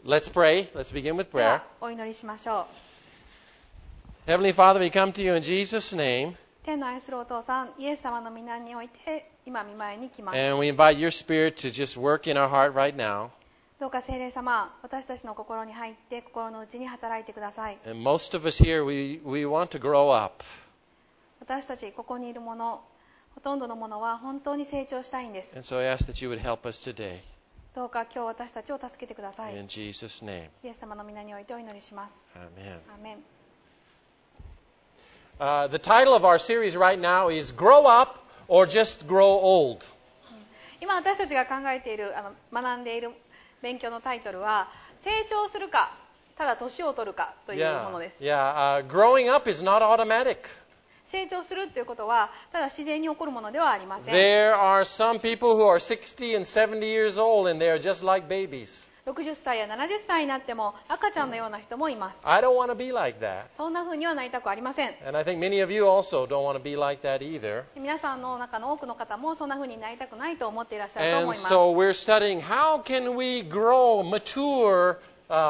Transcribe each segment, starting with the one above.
Let's pray. Let's begin with で prayer. はお祈りしましょう。 Heavenly Father, we come to you in Jesus' name, 天の愛するお父さん、イエス様の皆において今御前に来ます。 and we invite your Spirit to just work in our heart right now. どうか聖霊様、私たちの心に入って心の内に働いてください。 And most of us here, we want to grow up. 私たちここにいる者、ほとんどの者は本当に成長したいんです。 And so I ask that you would help us today. どうか今日私たちを助けてください。 In Jesus' name. イエス様の皆においてお祈りします。 Amen. アーメン。 The title of our series right now is Grow Up or Just Grow Old. 今私たちが考えている学んでいる勉強のタイトルは成長するかただ年を取るかというものです。 Growing up is not automatic. 成長するということはただ自然に起こるものではありません。 There are some people who are 60 and 70 years old and they are just like babies. 60歳や70歳になっても赤ちゃんのような人もいます。 I don't want to be like that. そんな風にはなりたくありません。 And I think many of you also don't want to be like that either. 皆さんの中の多くの方もそんな風になりたくないと思っていらっしゃると And 思います。 so we're studying how can we grow, mature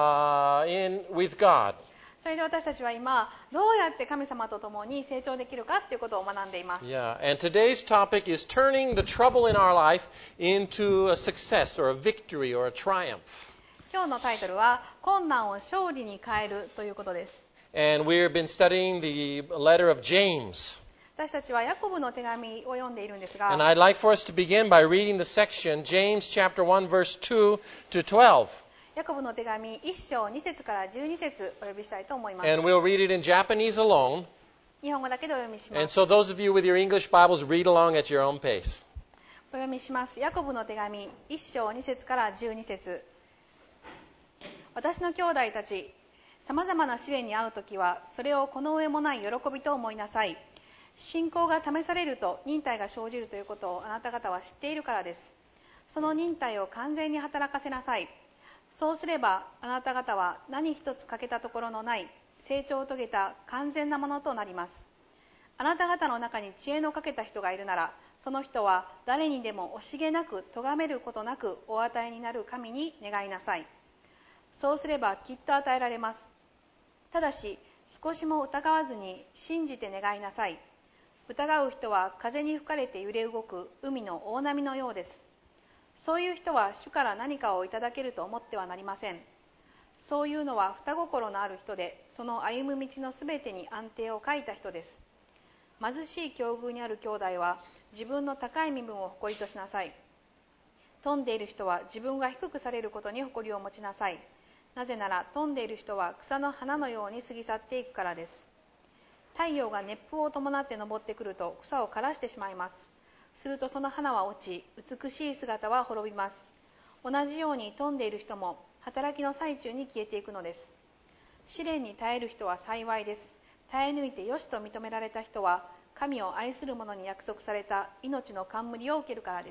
with God. それで私たちは今どうやって神様と共に成長できるかということを学んでいます。 And today's topic is turning the trouble in our life into a success or a victory or a triumph. 今日のタイトルは困難を勝利に変えるということです。 And we've been studying the letter of James. 私たちはヤコブの手紙を読んでいるんですが、 And I'd like for us to begin by reading the section, James chapter 1, verse 2 to 12. ヤコブの手紙1章2節から12節お読みしたいと思います。 And we'll read it in Japanese alone. 日本語だけでお読みしま And す。 so those of you with your English Bibles, read along at your own pace. お読みします。ヤコブの手紙1章2節から12節。私の兄弟たち、さまざまな試練に遭うときは、それをこの上もない喜びと思いなさい。信仰が試されると忍耐が生じるということをあなた方は知っているからです。その忍耐を完全に働かせなさい。そうすればあなた方は何一つ欠けたところのない成長を遂げた完全なものとなります。あなた方の中に知恵の欠けた人がいるなら、その人は誰にでも惜しげなく咎めることなくお与えになる神に願いなさい。そうすればきっと与えられます。ただし少しも疑わずに信じて願いなさい。疑う人は風に吹かれて揺れ動く海の大波のようです。そういう人は主から何かをいただけると思ってはなりません。そういうのは双心のある人で、その歩む道のすべてに安定を欠いた人です。貧しい境遇にある兄弟は自分の高い身分を誇りとしなさい。富んでいる人は自分が低くされることに誇りを持ちなさい。なぜなら富んでいる人は草の花のように過ぎ去っていくからです。太陽が熱風を伴って昇ってくると草を枯らしてしまいます。するとその花は落ち、美しい姿は滅びます。同じように富んでいる人も働きの最中に消えていくのです。試練に耐える人は幸いです。耐え抜いてよしと認められた人は神を愛する者に約束された命の冠を受けるからです。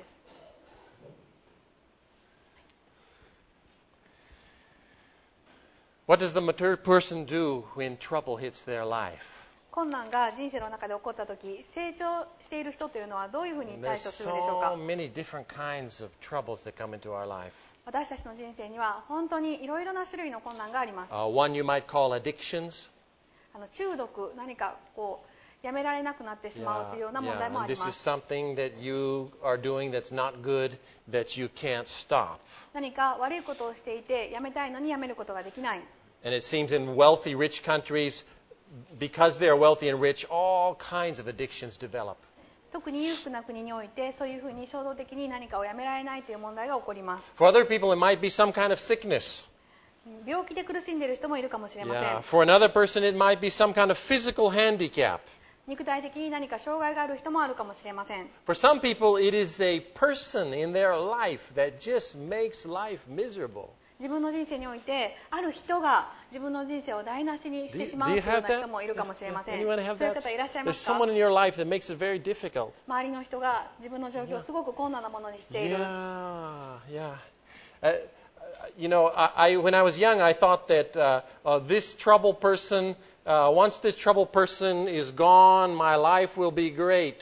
What does the mature person do when trouble hits their life? 困難が人生の中で起こったとき、成長している人というのはどういうふうに対 There's 処するでしょうか。 so many different kinds of troubles that come into our life. 私たちの人生には本当にいろいろな種類の困難があります。 One you might call addictions. 中毒、何かやめられなくなってしまうというような問題もあ And り this ま is す。 something that you are doing that's not good, that you can't stop. 何か悪いことをしていてやめたいのにやめることができない。 And it seems in wealthy, rich countries, because they are wealthy and rich, all kinds of addictions develop. 特に裕福な国においてそういうふうに衝動的に何かをやめられないという問題が起こります。 For other people, it might be some kind of sickness. 病気で苦しんでいる人もいるかもしれません。 For another person, it might be some kind of physical handicap. 肉体的に何か障害がある人もあるかもしれません。 For some people, it is a person in their life that just makes life miserable. 自分の人生においてある人が自分の人生を台無しにしてしまうというような人もいるかもしれません。そういう方いらっしゃいま There's すか。 someone in your life that makes it very difficult. 周りの人が自分の状況をすごく困難なものにしている。 When I was young, I thought that this troubled person, once this troubled person is gone, my life will be great.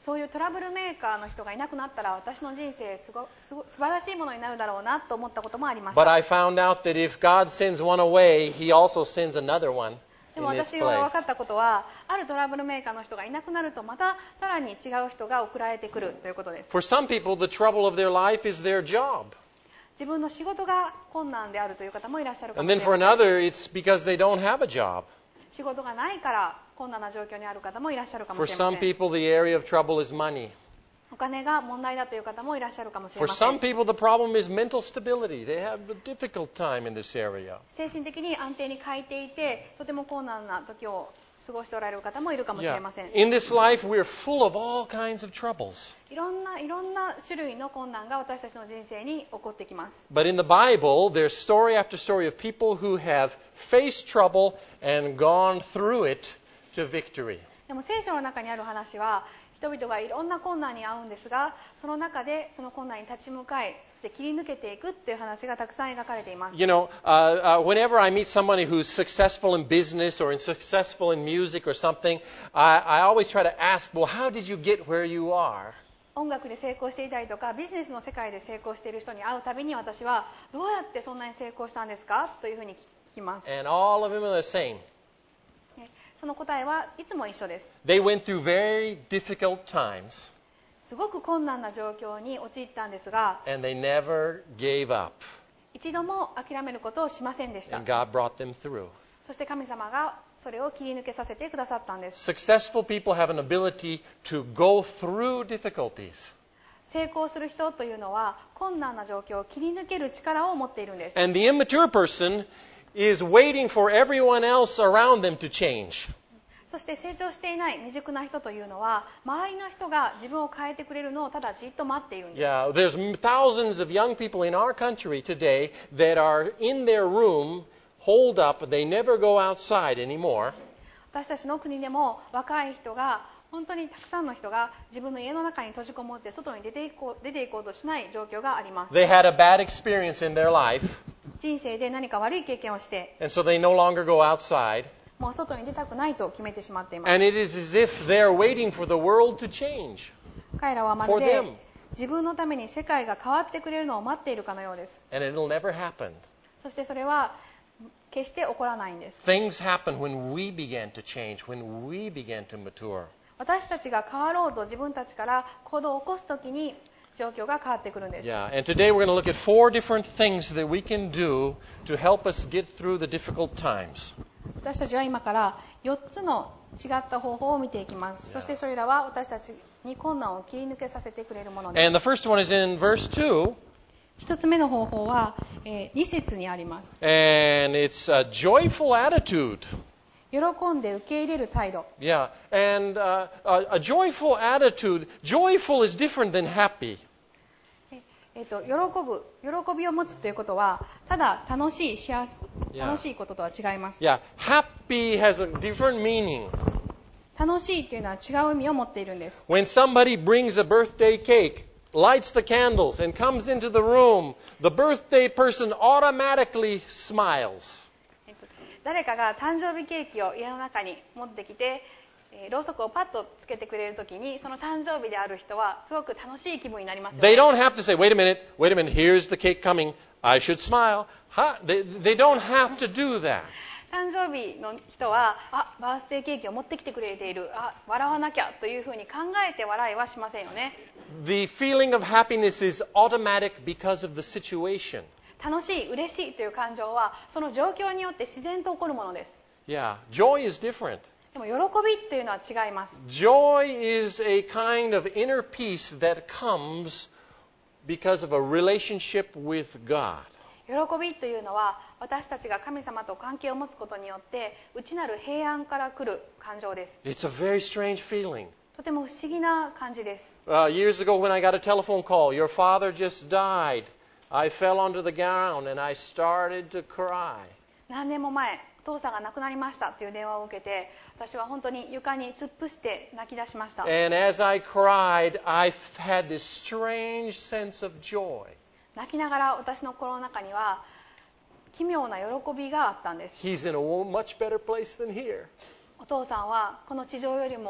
そういうトラブルメーカーの人がいなくなったら私の人生素晴らしいものになるだろうなと思ったこともありまし But た。 I found out that if God sends one away, He also sends another one で in も His 私が分か place. ったことは、あるトラブルメーカーの人がいなくなるとまたさらに違う人が送られてくるということです。 For some people, the trouble of their life is their job. 自分の仕事が困難であるという方もいらっしゃるか And もし then れま for せん。 another, it's because they don't have a job. 仕事がないから困難な状況にある方もいらっしゃるかも For しれま some せん。 people, the area of trouble is money. お金が問題だという方もいらっしゃるかもしれ For ませ some ん。 people, the problem is mental stability. They have a difficult time in this area. 精神的に安定に欠いていて、とても困難な時を過ごしておられる方もいるかもしれ Yeah. ません。 In this life, we're full of all kinds of troubles. いろんな種類の困難が私たちの人生に起こってきます。 But in the Bible, there's story after story of people who have faced trouble and gone through it to victory. でも聖書の中にある話は、人々がいろんな困難に遭うんですが、その中でその困難に立ち向かい、そして切り抜けていくっていう話がたくさん描かれています。 You know, whenever I meet somebody who's successful in business or successful in music or something, I always try to ask, well, how did you get where you are? 音楽で成功していたりとかビジネスの世界で成功している人に会うたびに私はどうやってそんなに成功したんですかというふうに聞きます。 And all of them are the same. その答えはいつも一緒です。 They went through very difficult times, すごく困難な状況に陥ったんですが、 and they never gave up, 一度も諦めることをしませんでした。 and God brought them through. そして神様がそれを切り抜けさせてくださったんです。 Successful people have an ability to go through difficulties. 成功する人というのは困難な状況を切り抜ける力を持っているんです。 And the immature person is waiting for everyone else around them to change. そして成長していない未熟な人というのは周りの人が自分を変えてくれるのをただじっと待っているんです。 Yeah, there's thousands of young people in our country today that are in their room, holed up, they never go outside anymore. 私たちの国でも若い人が本当にたくさんの人が自分の家の中に閉じこもって外に出ていこうとしない状況があります。 They had a bad experience in their life, 人生で何か悪い経験をして and so they no longer go outside. もう外に出たくないと決めてしまっています。 And it is as if they're waiting for the world to change. 彼らはまる for で them. 自分のために世界が変わってくれるのを待っているかのようです。 And it'll never happen. そしてそれは決して起こらないんです。 Things happen when we begin to change, when we begin to mature. 私たちが変わろうと自分たちから行動を起こすときに状況が変わってくるんです。 Yeah, and today we're going to look at 4 different things that we can do to help us get through the difficult times. 私たちは今から4つの違った方法を見ていきます。そしてそれらは私たちに困難を切り抜けさせてくれるもので And す。 the first one is in verse 2, 1つ目の方法は、2節にあります。 and it's a joyful attitude. 喜んで受け入れる態度。 Yeah, and a joyful attitude, joyful is different than happy. 喜びを持つということはただ楽しい幸せ Yeah. 楽しいこととは違います。 Yeah, happy has a different meaning. 楽しいというのは違う意味を持っているんです。 When somebody brings a birthday cake, lights the candles, and comes into the room, the birthday person automatically smiles. 誰かが誕生日ケーキを家の中に持ってきて、ろうそくをパッとつけてくれるときにその誕生日である人はすごく楽しい気分になりますよね。 They don't have to say, wait a minute, here's the cake coming. I should smile. They don't have to do that. 誕生日の人はバースデーケーキを持ってきてくれている、笑わなきゃというふうに考えて笑いはしませんよね。 The feeling of happiness is automatic because of the situation. 楽しい、嬉しいという感情はその状況によって自然と起こるものです。 Yeah, joy is different. でも喜びというのは違います。 Joy is a kind of inner peace that comes because of a relationship with God. 喜びというのは私たちが神様と関係を持つことによって内なる平安から来る感情です。 It's a very strange feeling. とても不思議な感じです。 Years ago when I got a telephone call, your father just died. I fell onto the ground and I started to cry. 何年も前、お父さんが亡くなりましたという電話を受けて、私は本当に床に突っ伏して泣き出しました。 And as I cried, I had this strange sense of joy. 泣きながら私の心の中には奇妙な喜びがあったんです。 He's in a much better place than here. お父さんはこの地上よりも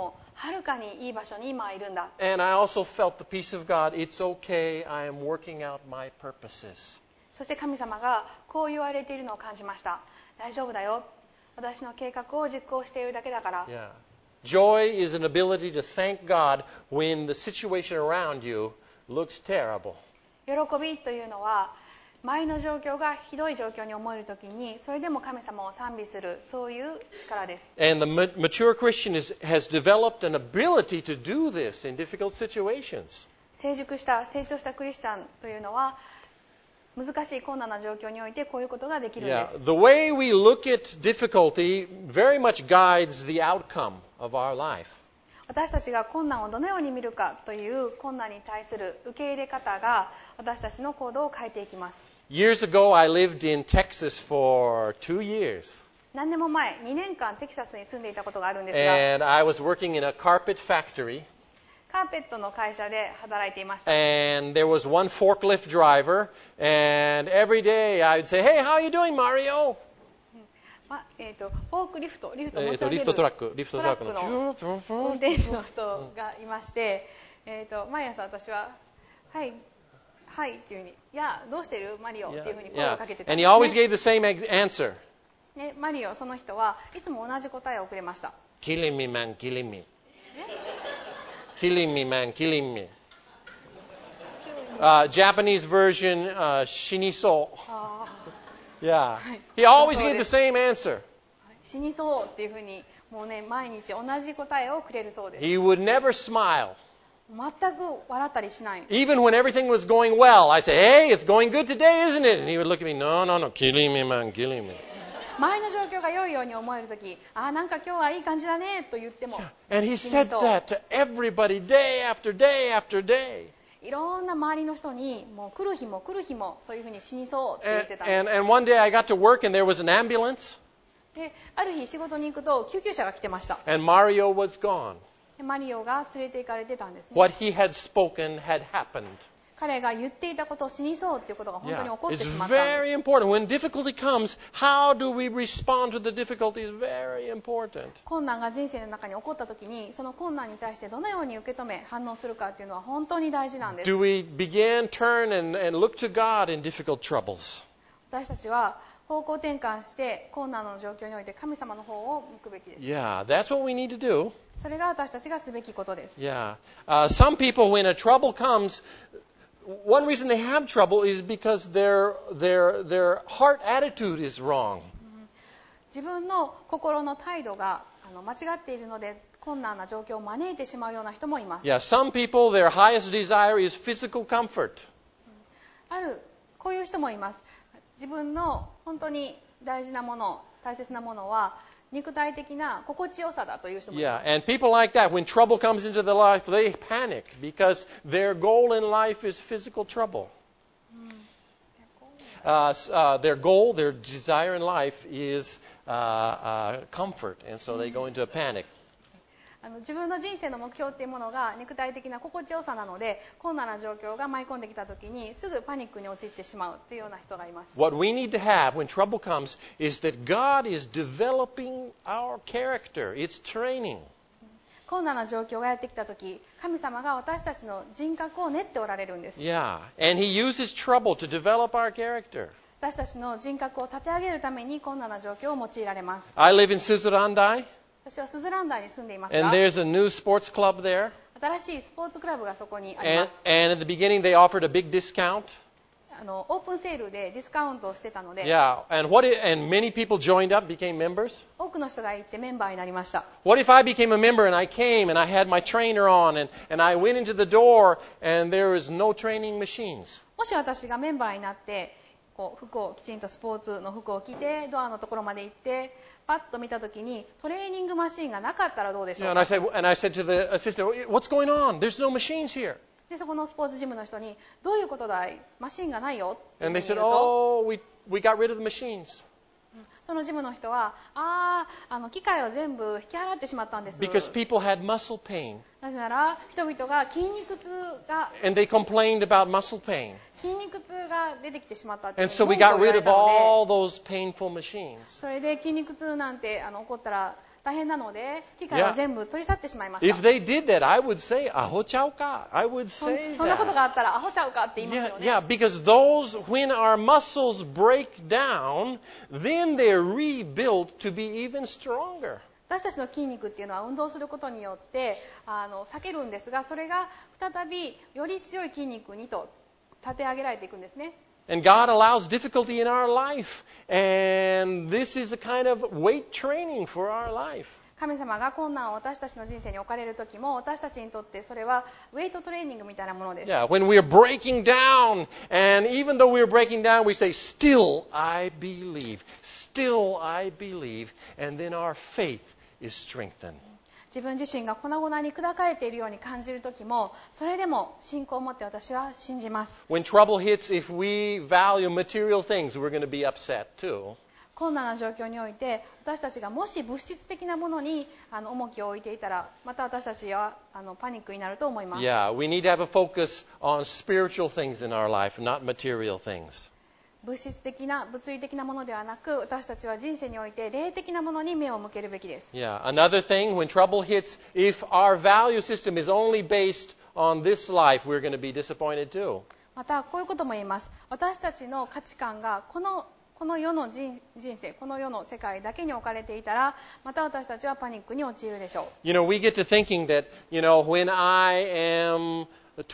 はるかにいい場所に今いるんだ。 And I also felt the peace of God. It's okay. I am working out my purposes. そして神様がこう言われているのを感じました。大丈夫だよ、私の計画を実行しているだけだから。 Yeah. Joy is an ability to thank God when the situation around you looks terrible. 喜びというのは周りの状況がひどい状況に思えるときにそれでも神様を賛美する、そういう力です。 And the mature Christian has developed an ability to do this in difficult situations. 成長したクリスチャンというのは難しい困難な状況においてこういうことができるんで Yeah, す。 the way we look at difficulty very much guides the outcome of our life. 私たちが困難をどのように見るかという困難に対する受け入れ方が私たちの行動を変えていきます。 Years ago, I lived in Texas for 2 years. 何年も前、2年間テキサスに住んでいたことがあるんですが、 And I was working in a carpet factory. カーペットの会社で働いていました。 And there was one forklift driver. And every day I would say, "Hey, how are you doing, Mario?" フォークリフト、持ち上げるリフトトラックの運転手の人がいまして、毎朝私は、はい、はいっていうふうに、いや、どうしてるマリオっていうふうに声をかけてたん And で he す always ね。 gave the same answer. でマリオ、その人はいつも同じ答えをくれました。 Killing me, man, killing me. Killing me, man, killing me. Japanese version, shiniso. あ Yeah. はい He always そう gave で the す。 same answer. 死にそうっていうふうに、もうね、毎日同じ答えをくれるそうです。 He would never smile. 全く笑ったりしない。 Even when everything was going well, I say, "Hey, it's going good today, isn't it?" And he would look at me, "No, no, no, killing me, man, killing me." 周りの状況が良いように思えるとき、ああ、なんか今日はいい感じだねと言っても、 And he said that to everybody day after day after day. いろんな周りの人に、もう来る日も来る日もそういうふうに死にそうって言ってたんです。 And one day I got to work and there was an ambulance で、ある日仕事に行くと救急車が来てました。 and Mario was gone. でマリオが連れて行かれてたんですね。 What he had spoken had happened. 彼が言っていたことを死にそうっていうことが本当に Yeah. 起こって It's しまったんです。 very important. When difficulty comes, how do we respond to the difficulty is very important. 困難が人生の中に起こった時に、その困難に対してどのように受け止め反応するかっていうのは本当に大事なんです。 Do we begin, turn, and look to God in difficult troubles? 私たちは方向転換して困難の状況において神様の方を向くべきです。 Yeah, that's what we need to do. それが私たちがすべきことです。 Yeah. Some people, when a trouble comes, one reason they have trouble is because their heart attitude is wrong. 自分の心の態度が間違っているので困難な状況を招いてしまうような人もいます。 Yeah, some people, their highest desire is physical comfort. こういう人もいます。自分の本当に大事なもの、大切なものは肉体的な心地よさだという人もい Yeah, ます。 and people like that, when trouble comes into their life, they panic because their goal in life is physical trouble. Their goal, their desire in life is comfort, and so they go into a panic. 自分の人生の目標っていうものが肉体的な心地よさなので、困難な状況が舞い込んできたときにすぐパニックに陥ってしまうというような人がいます。 What we need to have when trouble comes is that God is developing our character. It's training. 困難な状況がやってきたとき、神様が私たちの人格を練っておられるんです。 Yeah, and He uses trouble to develop our character. 私たちの人格を立て上げるために困難な状況を用いられます。 I live in Suzurandai, 私はスズランダーに住んでいます and が、 there's a new sports club there. 新しいスポーツクラブがそこにあり And, ます。 and at the beginning, they offered a big discount. オープンセールでディスカウントをしてたので、 Yeah, and many people joined up, became members. 多くの人が行ってメンバーになりました。 What if I became a member and I came and I had my trainer on and I went into the door and there was no training machines? もし私がメンバーになって服をきちんとスポーツの服を着てドアのところまで行ってパッと見たときにトレーニングマシンがなかったらどうでしょ Yeah, う and I か。 said to the assistant, "What's going on? There's no machines here." でそこのスポーツジムの人にどういうことだい、マシンがないよっていうふ And う they に言 said, うと、 "Oh, we got rid of the machines そのジムの人は機械を全部引き払ってしまったんです。 because people had muscle pain. なぜなら人々が筋肉痛が And they complained about muscle pain. 筋肉痛が出てきてしまったっていう And ふう so に we 文句を got 言わ rid れ of たの all で、 those painful machines. それで筋肉痛なんて起こったら大変なので機械は全部取り去ってしまいまし If た。 they did that, I would say, aho chao ka. I would そ say んなこと that. があったらアホちゃうかって言います Yeah, よね。 yeah, because those, when our muscles break down, then they're rebuilt to be even stronger. 私たちの筋肉っていうのは運動することによって裂けるんですが、それが再びより強い筋肉にと立て上げられていくんですね。 And God allows difficulty in our life. And this is a kind of weight training for our life. 神様が困難を私たちの人生に置かれる時も、私たちにとってそれはウェイトトレーニングみたいなものです。 Yeah, when we're breaking down, and even though we're breaking down, we say, still I believe. Still I believe. And then our faith is strengthened. 自分自身が粉々に砕かれているように感じる時も、それでも信仰を持って私は信じます。 When trouble hits, if we value material things, we're going to be upset too. 困難な状況において、私たちがもし物質的なものに重きを置いていたら、また私たちはパニックになると思います。 Yeah, we need to have a focus on spiritual things in our life, not material things. 物質的な物理的なものではなく、私たちは人生において霊的なものに目を向けるべきです。 Yeah, another thing, when trouble hits, if our value system is only based on this life, we're going to be disappointed too. またこういうことも言えます。私たちの価値観がこの世の人生、この世の世界だけに置かれていたら、また私たちはパニックに陥るでしょう。 You know, we get to thinking that, when I am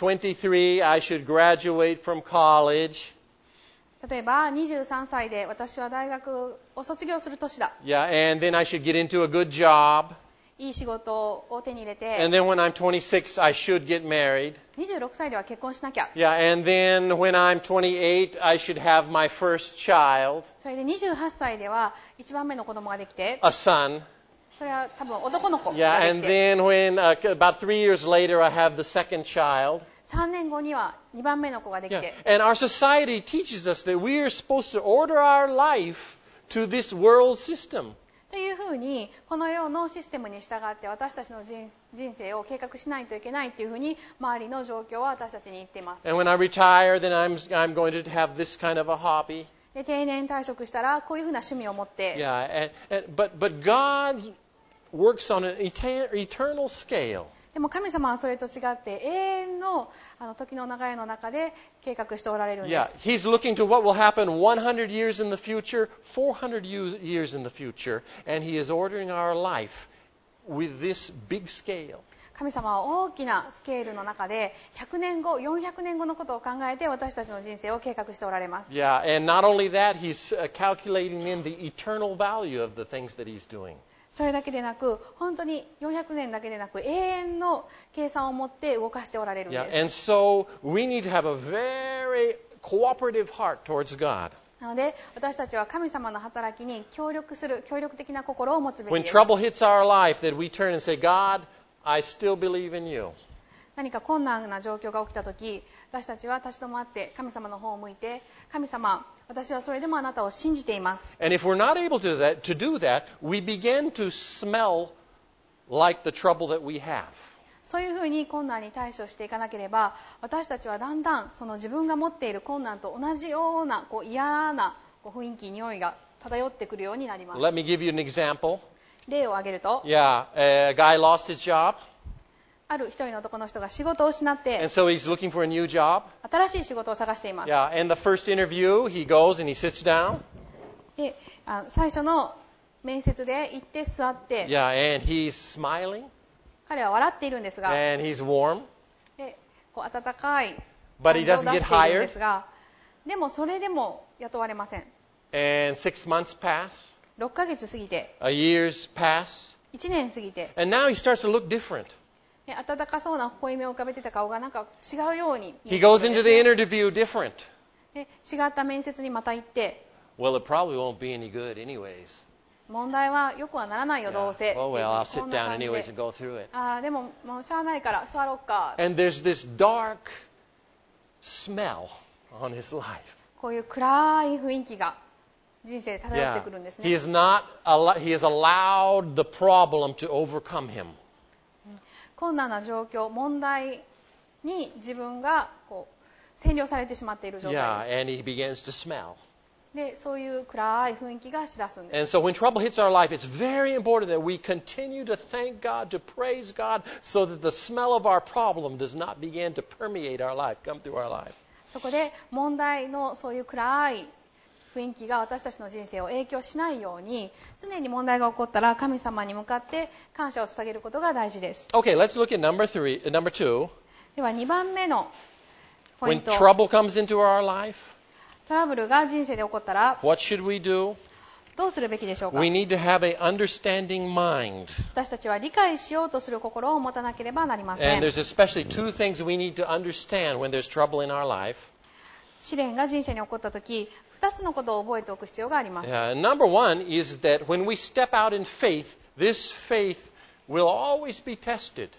23, I should graduate from college. 例えば23歳で私は大学を卒業する年だ。 Yeah, and then I should get into a good job. いい仕事を手に入れて、 And then when I'm 26, I should get married. 26歳では結婚しなきゃ。 Yeah, and then when I'm 28, I should have my first child, それで28歳では1番目の子供ができて、 a son. それは多分男の子 Yeah, がで and きて、 then when about 3 years later, I have the second child. 3年後には2番目の子ができ Yeah, て、 and our society teaches us that we are supposed to order our life to this world system. というふうにこの世のシステムに従って私たちの人生を計画しないといけないというふうに周りの状況は私たちに言っています。 And when I retire, then I'm going to have this kind of a hobby. で定年退職したらこういうふうな趣味を持って、 Yeah, but God works on an eternal scale. でも神様はそれと違って永遠の時の流れの中で計画しておられるんで Yeah, す。 He's looking to what will happen 100 years in the future, 400 years in the future, and He is ordering our life with this big scale. 神様は大きなスケールの中で100年後、400年後のことを考えて私たちの人生を計画しておられます。 Yeah, and not only that, He's calculating in the eternal value of the things that He's doing. それだけでなく、本当に400年だけでなく永遠の計算を持って動かしておられるん Yeah, です。 and so we need to have a very cooperative heart towards God. なので私たちは神様の働きに協力的な心を持つべき When です。 trouble hits our life, that we turn and say, God, I still believe in you. 何か困難な状況が起きたとき、私たちは立ち止まって神様の方を向いて、神様、私はそれでもあなたを信じています。 And if we're not able to do that, we begin to smell like the trouble that we have. そういうふうに困難に対処していかなければ、私たちはだんだんその自分が持っている困難と同じような嫌な雰囲気、匂いが漂ってくるようになります。 Let me give you an example. 例を挙げると、 Yeah, a guy lost his job, ある一人の男の人が仕事を失っ and て so he's looking for a new job. 新しい仕事を探しています。 Yeah, and the first interview, he goes and he sits down. で最初の面接で行って座って、 Yeah, and he's smiling, 彼は笑っているんですが、 and he's warm. で温かい But 感 he 情を doesn't 出 get しているんで hired. すが、でもそれでも雇われません。 And 6 months pass, 6ヶ月過ぎて、 a year's pass, 1年過ぎて、 and now he starts to look different. で温かそうな微笑みを浮かべてた顔がなんか違うように見 He えてく goes るんで into す the ね。 interview different. で違った面接にまた行って、 Well, it probably won't be any good anyways. 問題はよくはならないよ、 Yeah. どうせ。 Oh, well, I'll こ sit んな down 感じ anyways で and go through it. でももうしゃあないから座ろっか。 And there's this dark smell on his life. こういう暗い雰囲気が人生で漂って Yeah. くるんです He ね。 has allowed the problem to overcome him. 困難な状況、問題に自分が占領されてしまっている状 Yeah, 態 and he begins to smell. です。で、そういう暗い雰囲気がしだすんです。 And so when trouble hits our life, it's very important that we continue to thank God, to praise God, so that the smell of our problem does not begin to permeate our life, come through our life. そこで問題のそういう暗い雰囲気が私たちの人生を影響しないように、常に問題が起こったら神様に向かって感謝を捧げることが大事です。 Okay, let's look at number 2. では2番目のポイ When ント、 trouble comes into our life, トラブルが人生で起こったら what should we do? どうするべきでしょうか。 We need to have an understanding mind. 私たちは理解しようとする心を持たなければなりませ And ん。 there's especially two things we need to understand when there's trouble in our life. 試練が人生に起こったとき、2つのことを覚えておく必要があります。 Number one is that when we step out in faith, this faith will always be tested.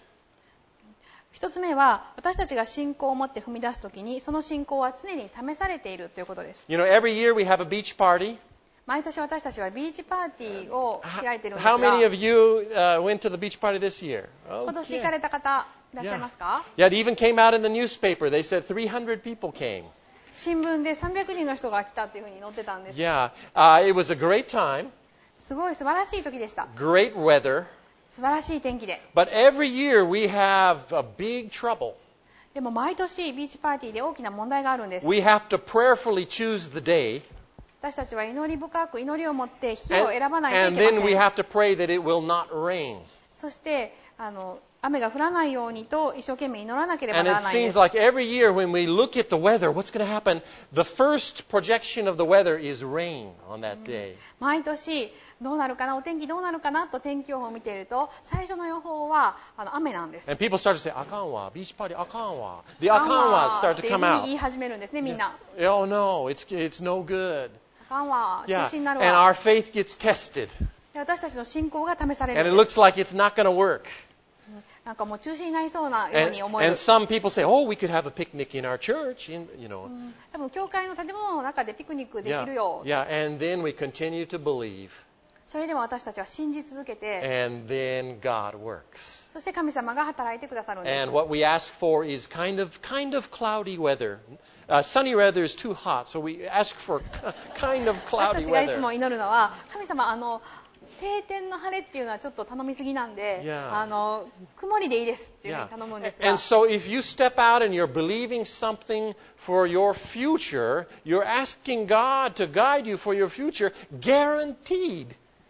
1つ目は、私たちが信仰を持って踏み出すときに、その信仰は常に試されているということです。 You know, every year we have a beach party. 毎年私たちはビーチパーティーを開いているんです How many が、 of you went to the beach party this year? 今年行かれた方いらっしゃいますか？ Yeah, it even came out in the newspaper. They said 300 people came. 新聞で300人の人が来たっていうふうに載ってたんです。 Yeah, it was a great time, すごい素晴らしい時でした。 great weather. 素晴らしい天気で。 But every year we have a big trouble. でも毎年ビーチパーティーで大きな問題があるんです。 We have to prayerfully choose the day. 私たちは祈り深く祈りを持って日を選ばないとい And けま then we せん。 have to pray that it will not rain. そして雨が降らないようにと一生懸命祈らなければ And な it らないんで seems す。 like every year when we look at the weather, what's going to happen? The first projection of the weather is rain on that day. 毎年どうなるかな、お天気どうなるかなと天気予報を見ていると、最初の予報は雨なんです。 And people start to say, Akanwa, beach party, Akanwa. The Akanwas start っ to ていう come ふうに out. 言い始めるんですね、みんな。 Oh no, it's no good. あかんわ、中 Yeah. 止になる And わ。 our faith gets tested. で私たちの信仰が試され And る it んです。 looks like it's not going to work. なんかもう中止になりそうなよう And, に思える and。some people say, oh, we could have a picnic in our church. You know. 多分教会の建物の中でピクニックできるよ。 Yeah. And then we continue to believe. それでも私たちは信じ続けて、 And then God works. そして神様が働いてくださるんです。 And what we ask for is kind of cloudy weather. Sunny weather is too hot, so we ask for kind of 私た cloudy ちがいつ weather. も祈るのは、神様晴天の晴れっていうのはちょっと頼みすぎなんで、 Yeah. 曇りでいいですっていうふう Yeah. に頼むんですが And so if you step out and you're believing something for your future, you're asking God to guide you for your future, guaranteed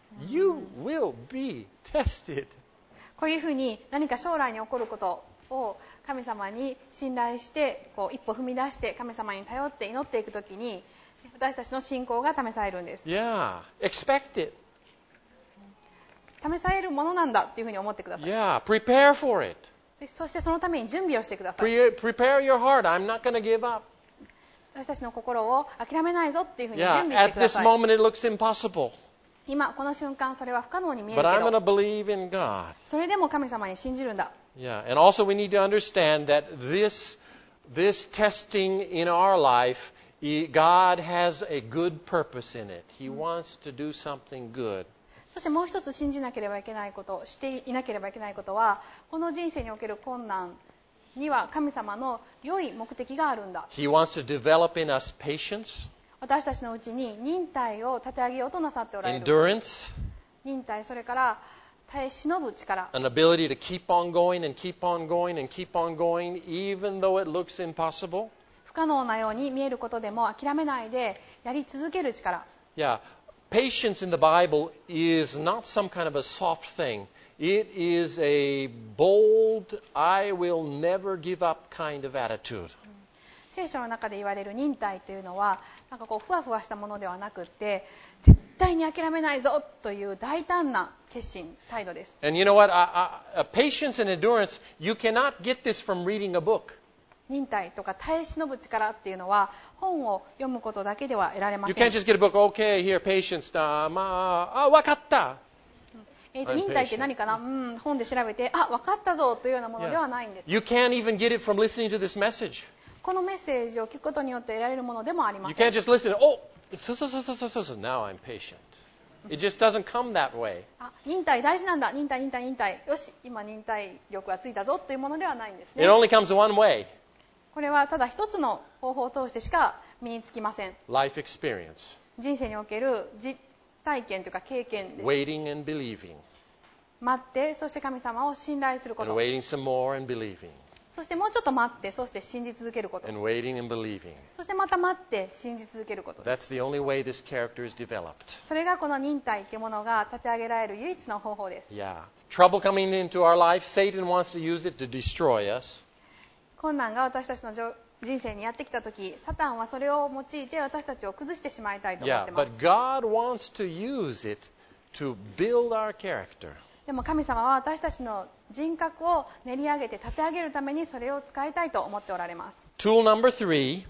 you will be tested. こういうふうに何か将来に起こることを神様に信頼して一歩踏み出して神様に頼って祈っていくときに私たちの信仰が試されるんです。 Yeah, expect it. 試されるものなんだっていうふうに思ってください。 Yeah, prepare for it. そしてそのために準備をしてください。 Prepare your heart. I'm not going to give up. 私たちの心を諦めないぞっていうふうに準 Yeah, 備して at くだ this さい。 moment it looks impossible. 今この瞬間それは不可能に見える But け I'm going ど to believe in God. それでも神様に信じるんだ。 Yeah, and also we need to understand that this testing in our life, God has a good purpose in it. He wants to do something good. そしてもう一つ信じなければいけないこと、していなければいけないことは、この人生における困難には神様の良い目的があるんだ。 He wants to develop in us patience, 私たちのうちに忍耐を立て上げようとなさっておられる。 endurance, 忍耐、それから耐え忍ぶ力、 an ability to keep on going and keep on going and keep on going even though it looks impossible. 不可能なように見えることでも諦めないでやり続ける力。 Yeah, patience in the Bible is not some kind of a soft thing. It is a bold, I will never give up kind of attitude. 聖書の中で言われる忍耐というのはなんかふわふわしたものではなくって絶対に諦めないぞという大胆な決心、態度です。 And you know what? Patience and endurance, you cannot get this from reading a book. 忍耐とか耐え忍ぶ力っていうのは本を読むことだけでは得られま You せん。 can't just get a book, okay, here, patience. わかった. 忍耐って何かな、本で調べて分かったぞというようなものではないんです。 You can't even get it from listening to this message. このメッセージを聞くことによって得られるものでもありま You せん。 can't just listen, oh, so, now I'm patient. It just doesn't come that way. 忍耐大事なんだ、忍耐忍耐忍耐、よし今忍耐力がついたぞというものではないんですね。 It only comes one way. これはただ一つの方法を通してしか身につきません。 Life experience. 人生における実体験というか経験です。 Waiting and believing. 待って、そして神様を信頼するこ And と、 waiting some more and believing. そしてもうちょっと待って、そして信じ続けること、 And waiting and believing. そしてまた待って信じ続けること。 That's the only way this character is developed. それがこの忍耐というものが立て上げられる唯一の方法です。 Yeah. Trouble coming into our life, Satan wants to use it to destroy us. 困難が私たちの人生にやってきたとき、サタンはそれを用いて私たちを崩してしまいたいと思っ Yeah, てま but す。 God wants to use it to build our character. でも神様は私たちの人格を練り上げて立て上げるためにそれを使いたいと思っておられます。 Tool number 3,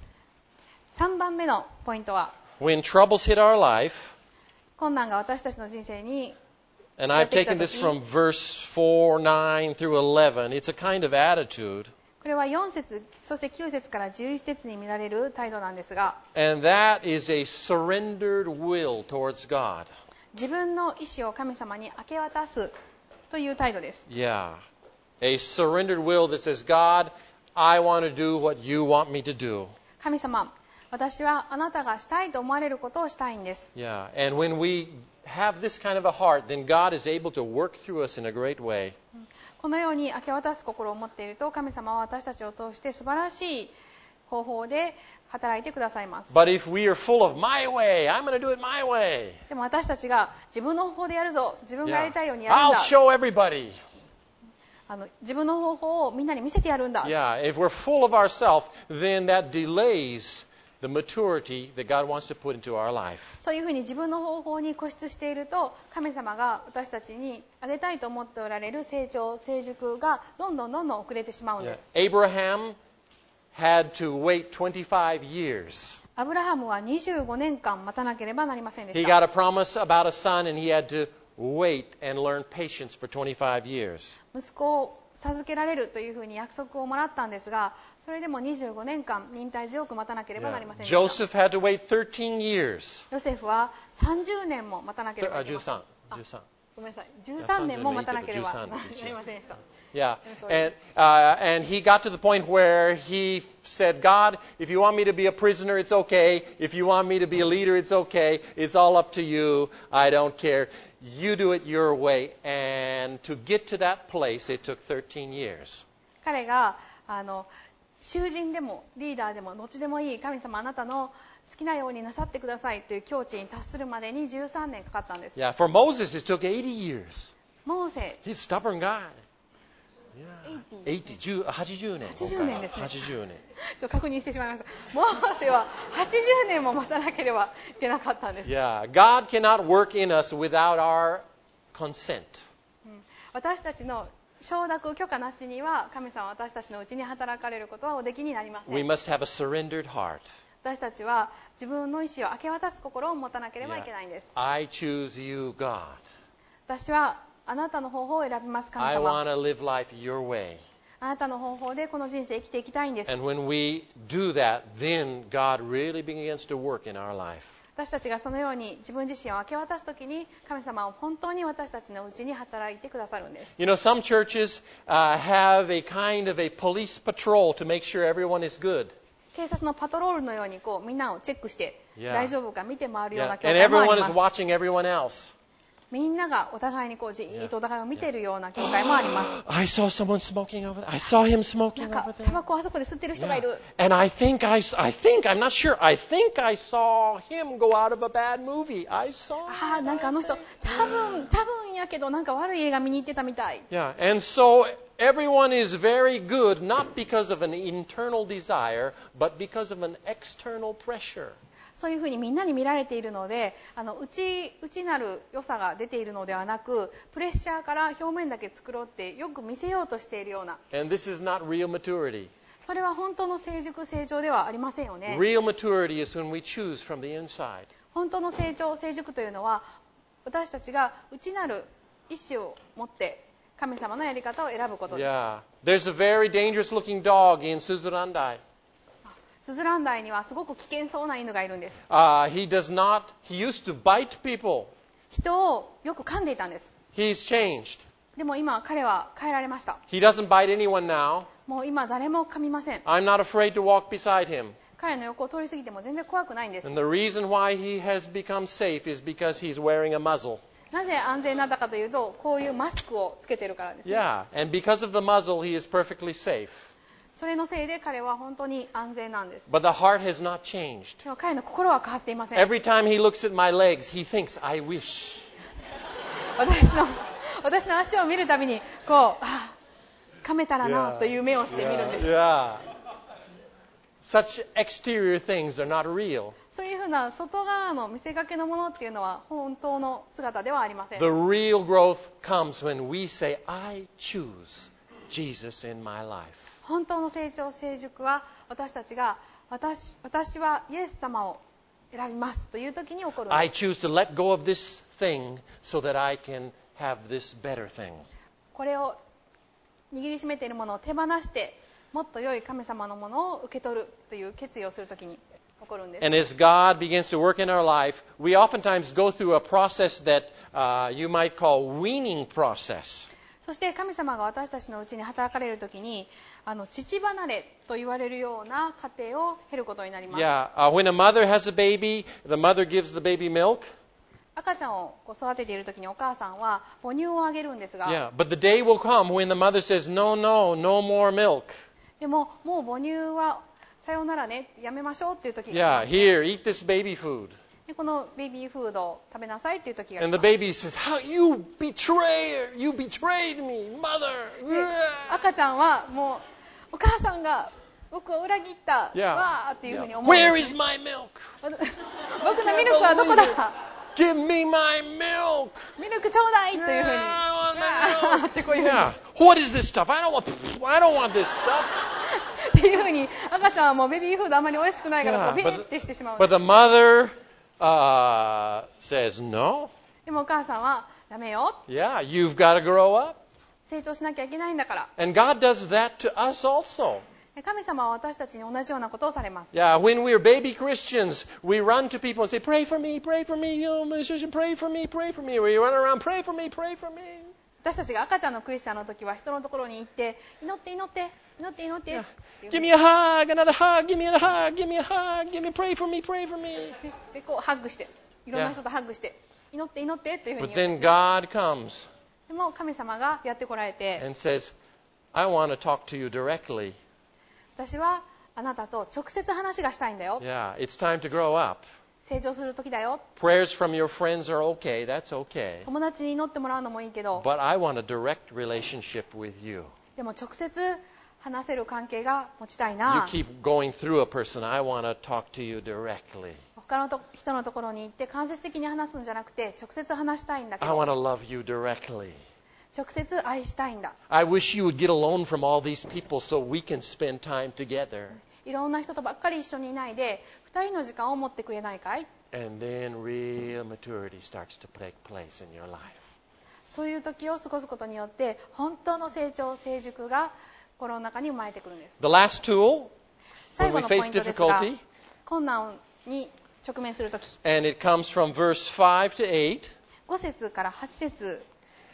3番目のポイントは、 when troubles hit our life, 困難が私たちの人生に、 and I've taken this from verse 4, 9 through 11, it's a kind of attitude. これは4節そして9節から11節に見られる態度なんですが、 And that is a surrendered will towards God. 自分の意思を神様に明け渡すという態度です。 Yeah. A surrendered will that says, God, I want to do what you want me to do. 神様、私はあなたがしたいと思われることをしたいんです。 Yeah. And when we have this kind of a heart, then God is able to work through us in a great way. このように明け渡す心を持っていると、神様は私たちを通して素晴らしい方法で働いてくださいます。 But if we are full of my way, I'm going to do it my way. でも私たちが自分の方法でやるぞ、自分がや Yeah. りたいようにやるん I'll だ、 show everybody. 自分の方法をみんなに見せてやるんだ、 Yeah. If we're full of ourselves, then that delays the maturity that God wants to put into our life. そういうふうに自分の方法に固執していると、神様が私たちにあげたいと思っておられる成長、成熟がどんどん遅れてしまうんで Yeah. す。 Abraham had to wait 25 years. アブラハムは25年間待たなければなりませんで He した。 got a promise about a son, and he had to wait and learn patience for 25 years. 息子を授けられるというふうに約束をもらったんですが、それでも25年間忍耐強く待たなければなりませんでした。 Joseph had to wait 13 years. ヨセフは30年も待たなければいけません。 13. ごめんなさい、13年も待たなければなりませんでした。 Yeah. I'm sorry. And he got to the point where he said, God, if you want me to be a prisoner, it's okay. If you want me to be a leader, it's okay. It's all up to you. I don't care. You do it your way. And to get to that place, it took 13 years. 彼が囚人でもリーダーでもどっちでもいい、神様あなたの好きなようになさってくださいという境地に達するまでに13年かかったんです。 Yeah. For Moses, it took 80 yeーモーセ He's a stubborn guy. Yeah. 80年。 80年ですね。 80年。 確認してしまいました。モーセは80年も待たなければいけなかったんです。 Yeah. God cannot work in us without our consent. 私たちの承諾許可なしには神様は私たちのうちに働かれることはおできになりません。 We must have a surrendered heart. 私たちは自分の意思を明け渡す心を持たなければいけないんです。 I choose you, God. 私はあなたの方法を選びます、神 I 様。 want to live life your way. あなたの方法でこの人生生きていきたいんです。 And when we do that, then God really begins to work in our life. 私たちがそのように自分自身を明け渡すときに、神様は本当に私たちのうちに働いてくださるんです。 You know, some churches have a kind of a police patrol to make sure everyone is good. 警察のパトロールのようにみんなをチェックして Yeah. 大丈夫か見て回るよう Yeah. な And 教会もあり everyone ま is す。 watching everyone else. みんながお互いにじーっとお互いを見ているような教会もあります。 I saw someone smoking over there. I saw him な smoking んか over タ there. バコをあそこで吸ってる人がい Yeah. る。 And I think, I'm not sure, I think I saw him go out of a bad movie. I saw ああ、なんかあの人、多分やけど、なんか悪い映画見に行ってたみたい。 Yeah, and so everyone is very good, not because of an internal desire, but because of an external pressure. そういうふうにみんなに見られているので、内なる良さが出ているのではなく、プレッシャーから表面だけ作ろうってよく見せようとしているような、 And this is not real maturity. それは本当の成熟成長ではありませんよね。 Real maturity is when we choose from the inside. 本当の成長成熟というのは、私たちが内なる意志を持って神様のやり方を選ぶことです。 Yeah. There's a very dangerous looking dog in Suzurandai. スズランダイにはすごく危険そうな犬がいるんです。 He used to bite people. 人をよく噛んでいたんです。 He's changed. でも今彼は変えられました。 He doesn't bite anyone now. もう今誰も噛みません。 I'm not afraid to walk beside him. 彼の横を通り過ぎても全然怖くないんです。 And the reason why he has become safe is because he's wearing a muzzle. なぜ安全になったかというと、こういうマスクをつけてるからですね。 Yeah, and because of the muzzle, he is perfectly safe. それのせいで彼は本当に安全なんです。 But the heart has not changed. でも彼の心は変わっていません。 Every time he looks at my legs, he thinks, I wish. 私の足を見るたびにこう、噛めたらなという目をして見るんです。 Yeah. Such exterior things are not real. そういうふうな外側の見せかけのものっていうのは本当の姿ではありません。 The real growth comes when we say, I choose Jesus in my life. 本当の成長成熟は私たちが私はイエス様を選びますという時に起こるんです。 I choose to let go of this thing so that I can have this better thing. これを握りしめているものを手放してもっと良い神様のものを受け取るという決意をするときに起こるんです。 And as God begins to work in our life, we oftentimes go through a process that you might call weaning process. そして神様が私たちのうちに働かれるときに乳離れと言われるような過程を経ることになります。 Yeah, when a mother has a baby, the mother gives the baby milk. 赤ちゃんを育てているときにお母さんは母乳をあげるんですが、 Yeah, but the day will come when the mother says, no more milk. でももう母乳はさようならね、やめましょうっていう時が Yeah, 来ます、ね。 here, eat this baby food. でこのベビーフードを食べなさいっていう時が来 And ま the す。 baby says, how you betrayer, you betrayed me, mother. で赤ちゃんはもうお母さんが僕を裏切った、 Yeah. わーっていうふうに思うん Where で is す、ね。 my milk? 僕のミルクはどこだ、 Give me my milk. ミルクちょうだいというふうに、 I want my わーってこういうふうに、 Yeah. What is this stuff? I don't want this stuff. っていうふうに赤ちゃんはもうベビーフードあんまり美味しくないからこう Yeah, ビーってしてしまうん But です。 the mother says, no. でもお母さんはダメよ、 Yeah, you've got to grow up. 成長しなきゃいけないんだから。 And God does that to us also. で神様は私たちに同じようなことをされます。 Yeah, when we're baby Christians, we run to people and say, pray for me, pray for me, pray for me, pray for me. We run around, pray for me, pray for me. 私たちが赤ちゃんのクリスチャンの時は人のところに行って祈って祈って祈って祈って、 Yeah. っていう Give me a hug, another hug, give me a hug, give me a hug, give me, pray for me, pray for me. でこうハッグしていろんな人とハッグして祈って祈ってっていうふう But に言うん then ですね。 God comes でも神様がやってこられて、 and says, I want to talk to you directly. 私はあなたと直接話がしたいんだよ、 Yeah, it's time to grow up. 成長する時だよ。 Prayers from your friends are okay, that's okay. 友達に祈ってもらうのもいいけど、 But I want a direct relationship with you. でも直接話せる関係が持ちたい You な。 keep going through a person, I want to talk to you directly. 他の人のところに行って間接的に話すんじゃなくて直接話したいんだけ I want ど、 to love you directly. 直接愛したいんだ。 I wish you would get alone from all these people so we can spend time together. いろんな人とばっかり一緒にいないで2人の時間を持ってくれないかい。 And then real maturity starts to take place in your life. そういう時を過ごすことによって本当の成長成熟が心の中に生まれてくるんです。 The last tool, 最 when 後 we のポイ face ントですが、 difficulty, 困難に直面する時、 and it comes from verse 5 to 8, 5節から8節、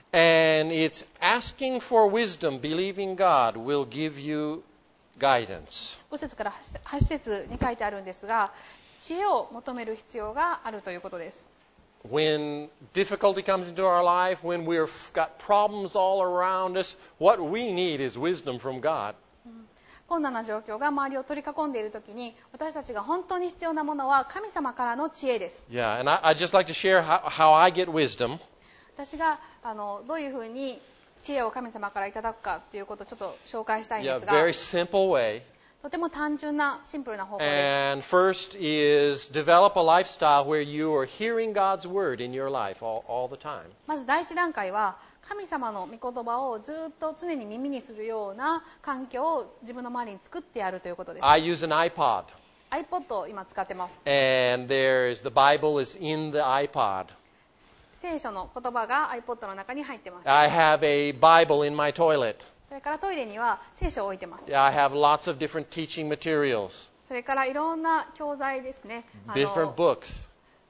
and it's asking for wisdom, believing God will give you guidance. 5節から8節に書いてあるんですが、知恵を求める必要があるということです。 When difficulty comes into our life, when we've got problems all around us, what we need is wisdom from God. 困難な状況が周りを取り囲んでいるときに私たちが本当に必要なものは神様からの知恵です。 Yeah, and I'd just like to share how I get wisdom. 私がどういうふうに知恵を神様からいただくかということをちょっと紹介したいんで Yeah, すが、 very simple way. とても単純なシンプルな方法です。 And first is develop a lifestyle where you are hearing God's word in your life all the time. まず第一段階は神様の御言葉をずっと常に耳にするような環境を自分の周りに作ってやるということです。 I use an iPod, iPod を今使ってます。 and the Bible is in the iPod. 聖書の言葉が iPod の中に入ってます。 I have a Bible in my toilet. それからトイレには聖書を置いてます。 I have lots of different teaching materials, それからいろんな教材ですね。 different books.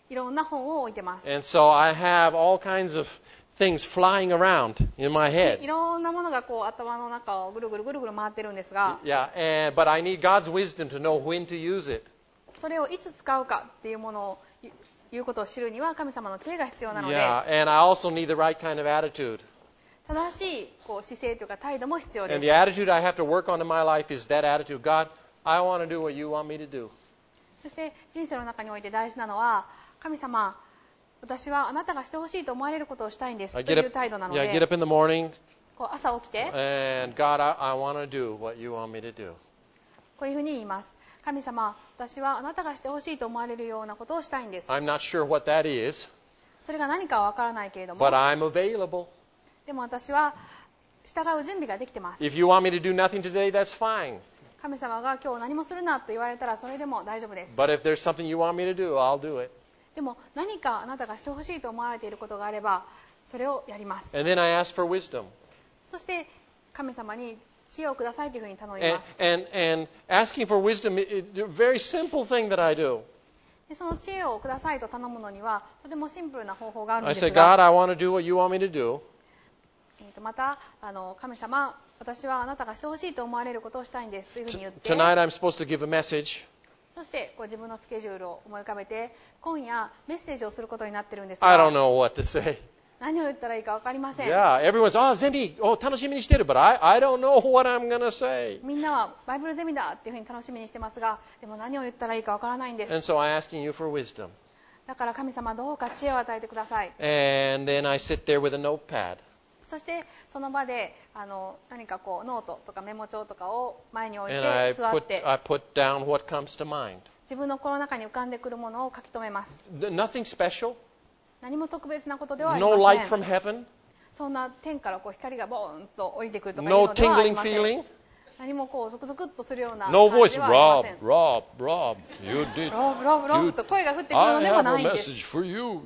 いろんな本を置いてます。 And so I have all kinds of things flying around in my い head. ろんなものがこう頭の中をぐるぐるぐるぐる回ってるんですが、 But I need God's wisdom to know when to use it. それをいつ使うかっていうものをいうことを知るには神様の知恵が必要なので、 And I also need the right kind of attitude. 正しいこう姿勢というか態度も必要 And で the す。 attitude I have to work on in my life is that attitude. God, I want to do what you want me to do. そして人生の中において大事なのは、神様、私はあなたがしてほしいと思われることをしたいんです I という態度なの I get で、 up in the morning こう朝起きて and God, I want to do what you want me to do. こういうふうに言います。神様、私はあなたがしてほしいと思われるようなことをしたいんです。 I'm not sure what that is, それが何かは分からないけれども、 but I'm available. でも私は従う準備ができてます。 If you want me to do nothing today, that's fine. 神様が今日何もするなと言われたらそれでも大丈夫です。 But if there's something you want me to do, I'll do it. でも何かあなたがしてほしいと思われていることがあればそれをやります。 And then I ask for wisdom. そして神様に知恵をくださいというふうに頼み And, ます。 and asking for wisdom is a very simple thing that I do. でその知恵をくださいと頼むのにはとてもシンプルな方法があるん I で say, す God, が、 I want to do what you want me to do. また神様、私はあなたがしてほしいと思われることをしたいんですというふうに言って、 Tonight I'm supposed to give a message. そしてこう自分のスケジュールを思い浮かべて今夜メッセージをすることになってるんです I don't が、 know what to say. 何を言ったらいいか分かりません。 Yeah, everyone's, oh, Zemi, oh, 楽しみにしてる, but I don't know what I'm going to say. みんなはバイブルゼミだっていうふうに楽しみにしてますが、でも何を言ったらいいか分からないんです。 And so I'm asking you for wisdom. だから神様、どうか知恵を与えてください。 And then I sit there with a notepad. そしてその場で何かこうノートとかメモ帳とかを前に置い And I て座って put down what comes to mind. 自分の心の中に浮かんでくるものを書き留めます。 Nothing special. 何も特別なことではあり No ま light せ from ん。 heaven. そんな天からこう光がボーンと降りてくるとかいう No のではあり tingling ません。 feeling. 何もこうゾクゾクっとするような No 感 voice. じはありません。 Rob, you did. ロブロブロブと声が降ってくるの I では have ない a んです。 message for you.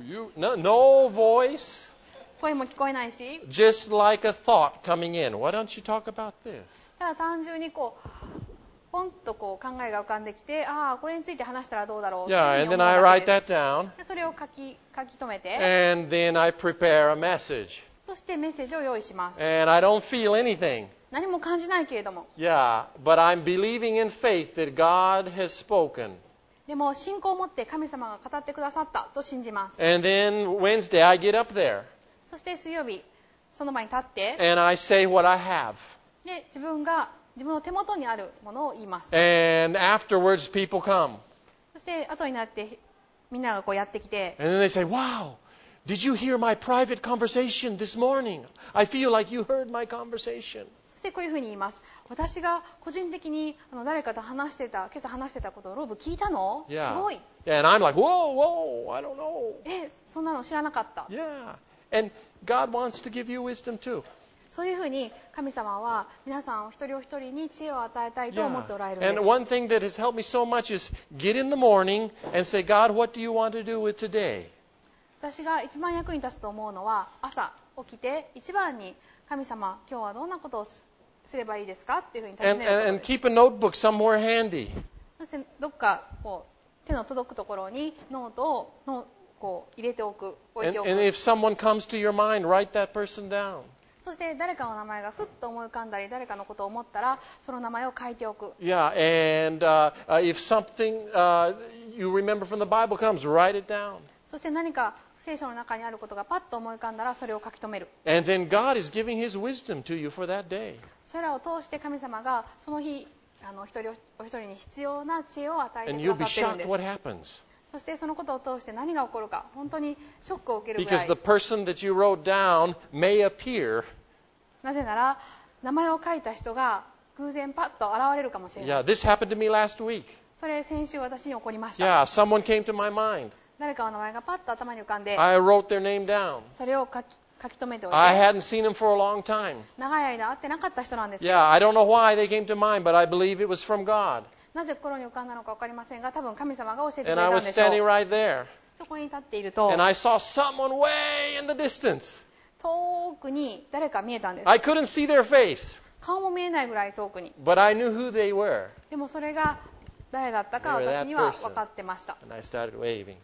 No voice. 声も聞こえないし、 Just like a thought coming in. Why don't you talk about this? ただ単純にこうポンとこう考えが浮かんできて、ああこれについて話したらどうだろうという Yeah, ふう and に then 思 I うわ write けで that す。 down. でそれを書き留めて、 And then I prepare a message. そしてメッセージを用意します。 And I don't feel anything. 何も感じないけれども、 Yeah, but I'm believing in faith that God has spoken. でも信仰を持って神様が語ってくださったと信じます。 And then Wednesday I get up there そして水曜日その場に立って、 and I say what I have. で自分の手元にあるものを言います。 And afterwards people come. そして後になってみんながこうやってきて、 And then they say, wow, did you hear my private conversation this morning? I feel like you heard my conversation. そしてこういうふうに言います。私が個人的に誰かと今朝話してたことをロブ聞いたの？ Yeah. すごい。 And I'm like, whoa, I don't know. そんなの知らなかった。 Yeah. And God wants to give you wisdom too. そういうふうに神様は皆さんお一人お一人に知恵を与えたいと思っておられるんで And す。 one thing that has helped me so much is get in the morning and say, God, what do you want to do with today? 私が一番役に立つと思うのは、朝起きて一番に神様、今日はどんなことをすればいいですかっていうふうに尋 And, ねること and です。 keep a notebook somewhere handy. そしてどっかこう手の届くところにノートをこう入れておく、置い And, ておく。 and if someone comes to your mind, write that person down. そして誰かの名前がふっと思い浮かんだり、誰かのことを思ったらその名前を書いておく。 Yeah, and if something you remember from the Bible comes, write it down. そして何か聖書の中にあることがパッと思い浮かんだらそれを書き留める。 And then God is giving His wisdom to you for that day. それらを通して神様がその日一人お一人に必要な知恵を与えて And く you'll だ be さっているん shocked で what す。 happens. そしてそのことを通して何が起こるか本当にショックを受けるぐら Because い。 the person that you wrote down may appear. なぜなら名前を書いた人が偶然パッと現れるかもしれない。 Yeah, this happened to me last week. それ先週私に起こりました。 Yeah, someone came to my mind. 誰かの名前がパッと頭に浮かんで I wrote their name down. それを書き留めておいて、 I hadn't seen them for a long time. 長い間会ってなかった人なんですけど、 Yeah, I don't know why they came to mind, but I believe it was from God. なぜ心に浮かんだのか分かりませんが、多分神様が教えてくれ And I たん was でしょ standing う。 right there. そこに立っていると And I saw someone way in the distance. 遠くに誰か見えたんです。 I couldn't see their face, 顔も見えないぐらい遠くに。 but I knew who they were. でもそれが誰だったか They were that 私には person. 分かってました。 And I started waving.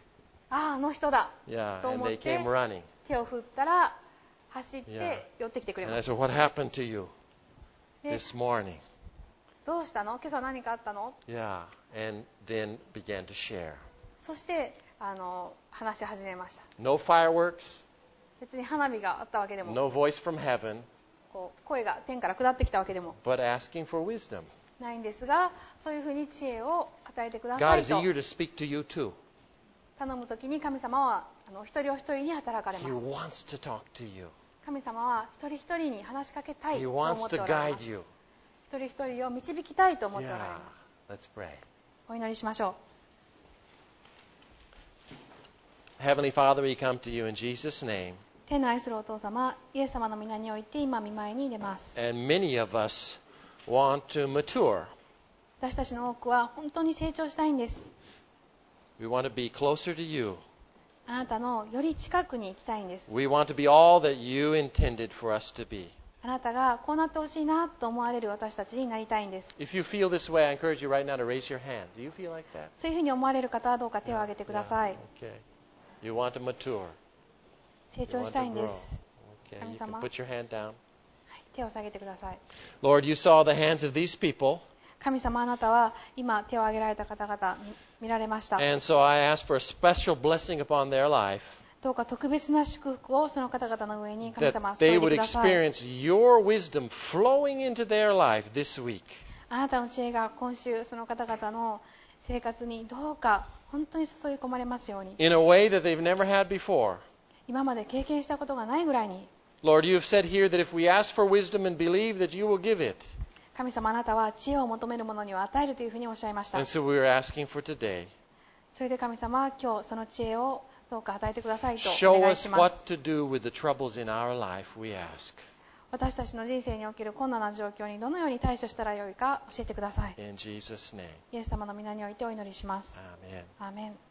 あの人だ Yeah, と and 思っ they て came running. 手を振ったら走っ Yeah. て寄ってきてくれ And ま I した。 said, what happened to you で this morning? どうしたの、今朝何かあったの、 Yeah, and then began to share. そして話し始めました。 No fireworks, 別に花火があったわけでも、 no voice from heaven, こう声が天から下ってきたわけでも but asking for wisdom. ないんですが、そういうふうに知恵を与えてくださ God い is と eager to speak to you too. 頼むときに、神様はお一人お一人に働かれ He ます。 wants to talk to you. 神様は一人一人に話しかけたい He と思 wants って to おられ guide ます。 you. 一人一人を導きたいと思っておられ Yeah, ます。 let's pray. お祈りしましょ Heavenly Father, we come to you in Jesus' name. う。天の愛するお父様、イエス様の皆において今御前に出ます。 And many of us want to mature. 私たちの多くは本当に成長したいんです。 We want to be closer to you. あなたのより近くに行きたいんです。 We want to be all that you intended for us to be. あなたがこうなってほしいなと思われる私たちになりたいんです。 If you feel this way, I encourage you right now to raise your hand. Do you feel like that? そういうふうに思われる方はどうか手を挙げてください。 Okay. You want to mature. 成 You 長 want したい to んで grow. す。 Okay. Kami You can sama. put your hand down. はい、手を下げてください。 Lord, you saw the hands of these people. 神様、あなたは今手を挙げられた方々見られました。 And so I ask for a special blessing upon their life, どうか特別な祝福をその方々の上に神 that 様注 they いで would ください。 experience your wisdom flowing into their life this week. あなたの知恵が今週その方々の生活にどうか本当に注ぎ込まれますように。 in a way that they've never had before. 今まで経験したことがないぐらいに。 Lord, you have said here that if we ask for wisdom and believe that you will give it. 神様、あなたは知恵を求める者には与えるというふうにおっしゃいました。 And so we are asking for today. それで神様、今日その知恵をどうか与えてくださいとお Show 願い us しま what す。 to do with the troubles in our life, we ask. 私たちの人生における困難な状況にどのように対処したらよいか教えてください。 In Jesus' name. イエス様の皆においてお祈りします。 Amen. アーメン。